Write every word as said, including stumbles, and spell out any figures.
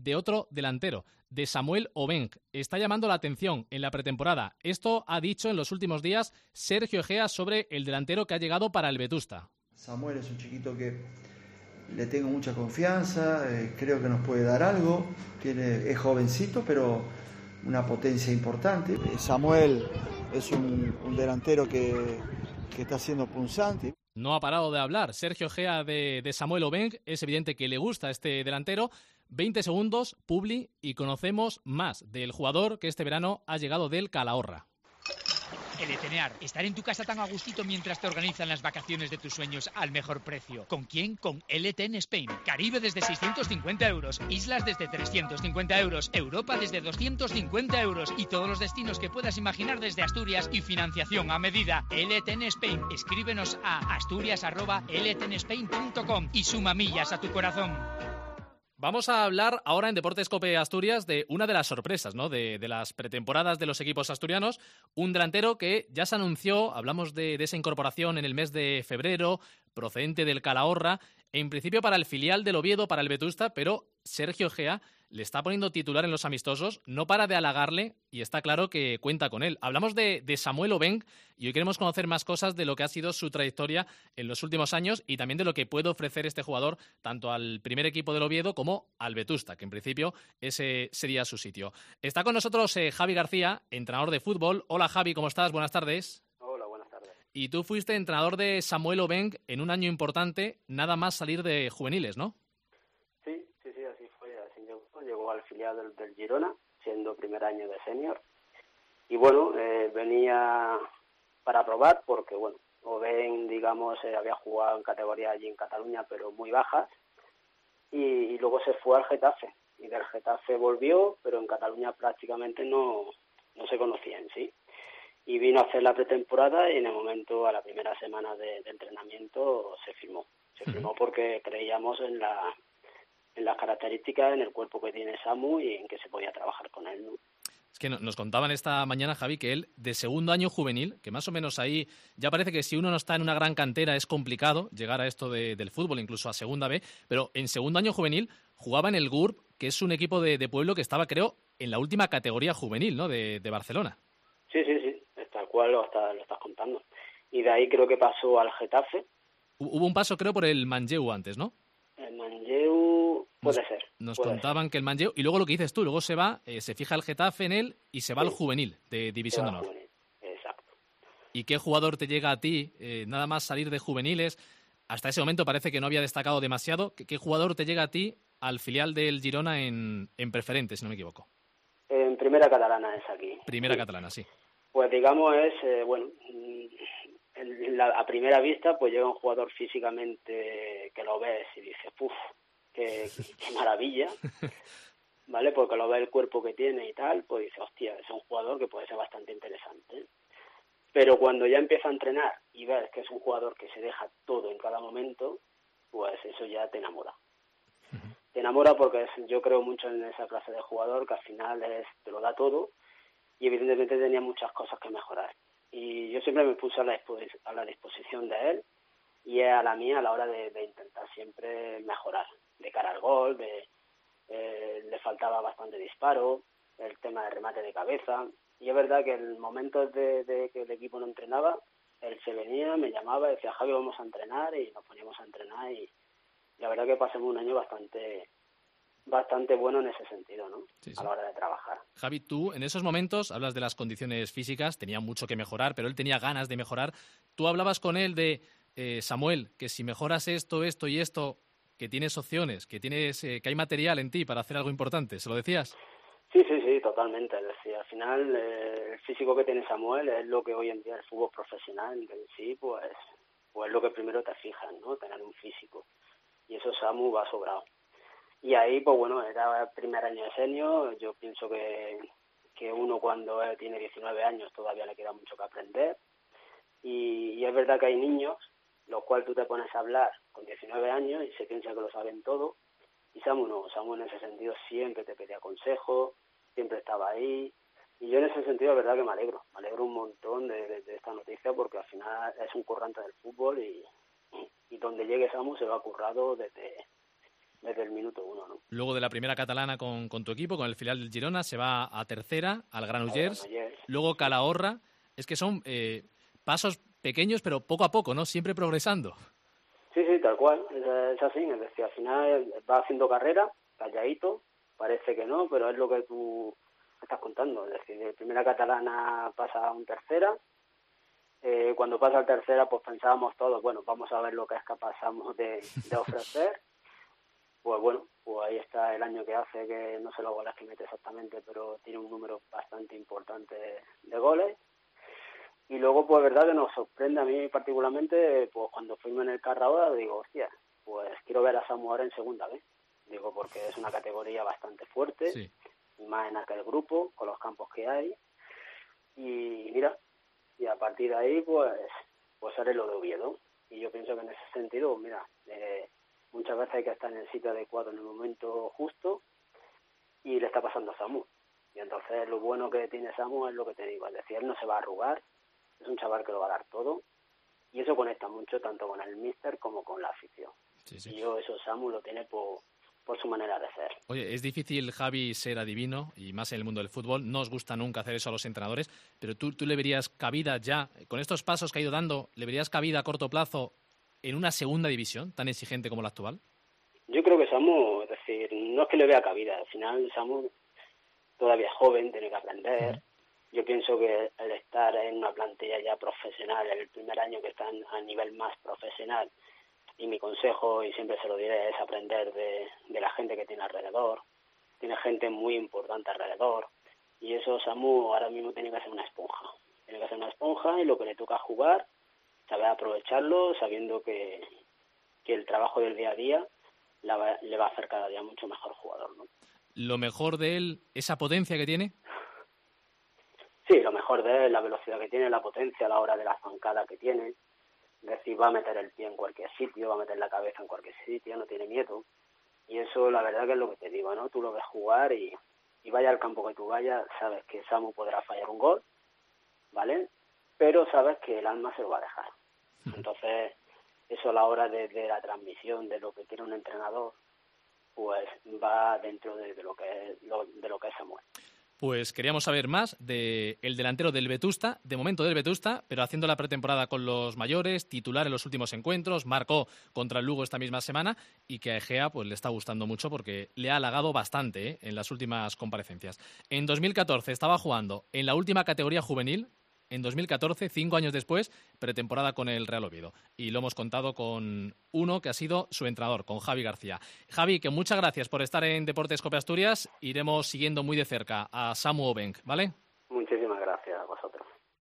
de otro delantero, de Samuel Obeng. Está llamando la atención en la pretemporada. Esto ha dicho en los últimos días Sergio Egea sobre el delantero que ha llegado para el Vetusta. Samuel es un chiquito que le tengo mucha confianza, eh, creo que nos puede dar algo. Tiene, es jovencito, pero una potencia importante. Samuel es un, un delantero que, que está siendo punzante. No ha parado de hablar Sergio Egea de, de Samuel Obeng. Es evidente que le gusta este delantero. veinte segundos, Publi, y conocemos más del jugador que este verano ha llegado del Calahorra. LTNear, estar en tu casa tan a gustito mientras te organizan las vacaciones de tus sueños al mejor precio. ¿Con quién? Con L T N Spain. Caribe desde seiscientos cincuenta euros, Islas desde trescientos cincuenta euros, Europa desde doscientos cincuenta euros y todos los destinos que puedas imaginar desde Asturias y financiación a medida. L T N Spain. Escríbenos a asturias arroba l t n spain punto com y suma millas a tu corazón. Vamos a hablar ahora en Deportes Cope Asturias de una de las sorpresas, ¿no? de, de las pretemporadas de los equipos asturianos. Un delantero que ya se anunció, hablamos de, de esa incorporación en el mes de febrero, procedente del Calahorra, en principio para el filial del Oviedo, para el Vetusta, pero Sergio Egea le está poniendo titular en los amistosos, no para de halagarle y está claro que cuenta con él. Hablamos de, de Samuel Obeng y hoy queremos conocer más cosas de lo que ha sido su trayectoria en los últimos años y también de lo que puede ofrecer este jugador tanto al primer equipo del Oviedo como al Vetusta, que en principio ese sería su sitio. Está con nosotros eh, Javi García, entrenador de fútbol. Hola Javi, ¿cómo estás? Buenas tardes. Hola, buenas tardes. Y tú fuiste entrenador de Samuel Obeng en un año importante, nada más salir de juveniles, ¿no? Sí, sí, sí, así fue, así llegó, llegó al filial del, del Girona, siendo primer año de senior. Y bueno, eh, venía para probar porque, bueno, Obeng, digamos, eh, había jugado en categoría allí en Cataluña, pero muy bajas, y, y luego se fue al Getafe. Y del Getafe volvió, pero en Cataluña prácticamente no, no se conocía en sí. Y vino a hacer la pretemporada y en el momento, a la primera semana de, de entrenamiento, se firmó. Se firmó porque creíamos en la en las características, en el cuerpo que tiene Samu y en que se podía trabajar con él, ¿no? Es que nos contaban esta mañana, Javi, que él, de segundo año juvenil, que más o menos ahí ya parece que si uno no está en una gran cantera es complicado llegar a esto de, del fútbol, incluso a segunda B, pero en segundo año juvenil jugaba en el G U R B, que es un equipo de, de pueblo que estaba, creo, en la última categoría juvenil, ¿no?, de, de Barcelona. Sí, sí, sí, es tal cual lo, está, lo estás contando. Y de ahí creo que pasó al Getafe. Hubo un paso, creo, por el Manlleu antes, ¿no? El Manlleu puede nos, ser. Nos puede contaban ser. que el Manlleu, y luego lo que dices tú, luego se va, eh, se fija el Getafe en él y se va Sí. al juvenil de División de Honor. Juvenil. Exacto. ¿Y qué jugador te llega a ti, eh, nada más salir de juveniles? Hasta ese momento parece que no había destacado demasiado. ¿Qué, qué jugador te llega a ti al filial del Girona en, en preferente, si no me equivoco? En primera catalana es aquí. Primera sí. catalana, sí. Pues digamos es, eh, bueno, en la, a primera vista pues llega un jugador físicamente que lo ves y dices, ¡puf! Qué, qué maravilla, ¿vale? Porque lo ve el cuerpo que tiene y tal, pues dice, hostia, es un jugador que puede ser bastante interesante. Pero cuando ya empieza a entrenar y ves que es un jugador que se deja todo en cada momento, pues eso ya te enamora. Uh-huh. Te enamora porque es, yo creo mucho en esa clase de jugador que al final es, te lo da todo y evidentemente tenía muchas cosas que mejorar. Y yo siempre me puse a la, disposic- a la disposición de él y a la mía a la hora de, de intentar siempre mejorar. De cara al gol, de, eh, le faltaba bastante disparo, el tema de remate de cabeza. Y es verdad que en momentos de, de que el equipo no entrenaba, él se venía, me llamaba, decía, Javi, vamos a entrenar, y nos poníamos a entrenar. Y la verdad que pasamos un año bastante bastante bueno en ese sentido, ¿no? Sí, sí. A la hora de trabajar. Javi, tú en esos momentos hablas de las condiciones físicas, tenía mucho que mejorar, pero él tenía ganas de mejorar. Tú hablabas con él de, eh, Samuel, que si mejoras esto, esto y esto, que tienes opciones, que tienes eh, que hay material en ti para hacer algo importante, ¿se lo decías? Sí, sí, sí, totalmente. Es decir, al final eh, el físico que tiene Samuel es lo que hoy en día el fútbol profesional en sí, pues, pues es lo que primero te fijas, ¿no? Tener un físico. Y eso Samu va sobrado. Y ahí, pues bueno, era el primer año de senior. Yo pienso que, que uno cuando tiene diecinueve años todavía le queda mucho que aprender. Y, y es verdad que hay niños, los cuales tú te pones a hablar con diecinueve años y se piensa que lo saben todo. Y Samu no, Samu en ese sentido siempre te pedía consejos, siempre estaba ahí. Y yo en ese sentido, la verdad que me alegro. Me alegro un montón de, de, de esta noticia porque al final es un currante del fútbol y, y, y donde llegue Samu se lo ha currado desde... desde el minuto uno, ¿no? Luego de la primera catalana con, con tu equipo, con el filial del Girona, se va a tercera, al Granollers, luego Calahorra. Es que son eh, pasos pequeños, pero poco a poco, ¿no? Siempre progresando. Sí, sí, tal cual, es, es así, es decir, al final va haciendo carrera, calladito, parece que no, pero es lo que tú estás contando, es decir, de primera catalana pasa a un tercera, eh, cuando pasa a tercera pues pensábamos todos, bueno, vamos a ver lo que es capaz de, de ofrecer, pues bueno, pues ahí está el año que hace, que no sé los goles que mete exactamente, pero tiene un número bastante importante de, de goles. Y luego, pues, verdad que nos sorprende a mí particularmente, pues, cuando fuimos en el Carraoda, digo, hostia, pues quiero ver a Samu ahora en segunda vez. Digo, porque es una categoría bastante fuerte, sí. Más en aquel grupo, con los campos que hay. Y mira, y a partir de ahí, pues, pues sale lo de Oviedo. Y yo pienso que en ese sentido, mira, eh, muchas veces hay que estar en el sitio adecuado en el momento justo, y le está pasando a Samu. Y entonces lo bueno que tiene Samu es lo que te digo, es decir, él no se va a arrugar, es un chaval que lo va a dar todo, y eso conecta mucho tanto con el míster como con la afición. Sí, sí. Y yo eso Samu lo tiene por, por su manera de ser. Oye, es difícil, Javi, ser adivino, y más en el mundo del fútbol, no os gusta nunca hacer eso a los entrenadores, pero tú, tú le verías cabida ya, con estos pasos que ha ido dando, ¿le verías cabida a corto plazo en una segunda división tan exigente como la actual? Yo creo que Samu, es decir, no es que le vea cabida, al final Samu todavía es joven, tiene que aprender. Uh-huh. Yo pienso que el estar en una plantilla ya profesional, el primer año que están a nivel más profesional, y mi consejo, y siempre se lo diré, es aprender de, de la gente que tiene alrededor. Tiene gente muy importante alrededor, y eso Samu ahora mismo tiene que ser una esponja. Tiene que ser una esponja, y lo que le toca jugar, saber aprovecharlo, sabiendo que, que el trabajo del día a día la va, le va a hacer cada día mucho mejor jugador, ¿no? ¿Lo mejor de él, esa potencia que tiene? Sí, lo mejor de él es la velocidad que tiene, la potencia a la hora de la zancada que tiene. Es decir, va a meter el pie en cualquier sitio, va a meter la cabeza en cualquier sitio, no tiene miedo. Y eso, la verdad, que es lo que te digo, ¿no? Tú lo ves jugar y, y vaya al campo que tú vayas, sabes que Samu podrá fallar un gol, ¿vale? Pero sabes que el alma se lo va a dejar. Entonces, eso a la hora de, de la transmisión, de lo que quiere un entrenador, pues va dentro de, de lo que es, lo, de lo que es Samuel. Pues queríamos saber más del delantero del Vetusta, de momento del Vetusta, pero haciendo la pretemporada con los mayores, titular en los últimos encuentros, marcó contra el Lugo esta misma semana, y que a Egea pues le está gustando mucho porque le ha halagado bastante ¿eh? en las últimas comparecencias. En dos mil catorce estaba jugando en la última categoría juvenil. En dos mil catorce, cinco años después, pretemporada con el Real Oviedo. Y lo hemos contado con uno que ha sido su entrenador, con Javi García. Javi, que muchas gracias por estar en Deportes Cope Asturias. Iremos siguiendo muy de cerca a Samu Obenc, ¿vale? Muchísimas gracias a vosotros.